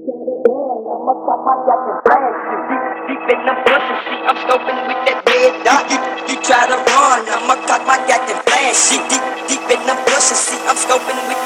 I'ma pop my yak and blast you. Deep in the bushes, see, I'm scoping with that red dot. You try to run, I'ma cock my yak and flash you. Deep in the bushes, see, I'm scoping with